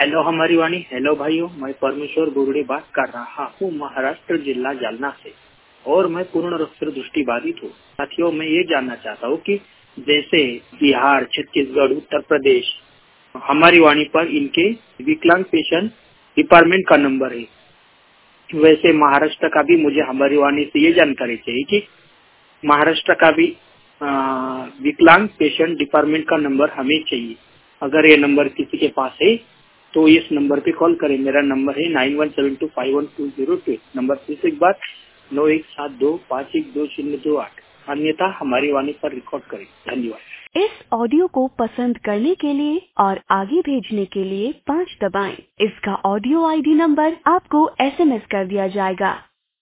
Hello हमारी वाणी। Hello भाइयों, मैं परमेश्वर बुर्डे बात कर रहा हूँ महाराष्ट्र जिला जालना से और मैं पूर्ण रूप से दृष्टिबाधित हूँ। साथियों, मैं ये जानना चाहता हूँ कि जैसे बिहार, छत्तीसगढ़, उत्तर प्रदेश हमारी वाणी पर इनके विकलांग पेशेंट डिपार्टमेंट का नंबर है, वैसे महाराष्ट्र का भी मुझे हमारी वाणी से ये जानकारी चाहिए कि महाराष्ट्र का भी विकलांग पेशेंट डिपार्टमेंट का नंबर हमें चाहिए। अगर ये नंबर किसी के पास है तो इस नंबर पे कॉल करें। मेरा नंबर है 9172512028। नंबर फिर एक बार 9172512028। अन्यथा हमारी वाणी पर रिकॉर्ड करें। धन्यवाद। इस ऑडियो को पसंद करने के लिए और आगे भेजने के लिए 5 दबाएं। इसका ऑडियो आईडी नंबर आपको SMS कर दिया जाएगा।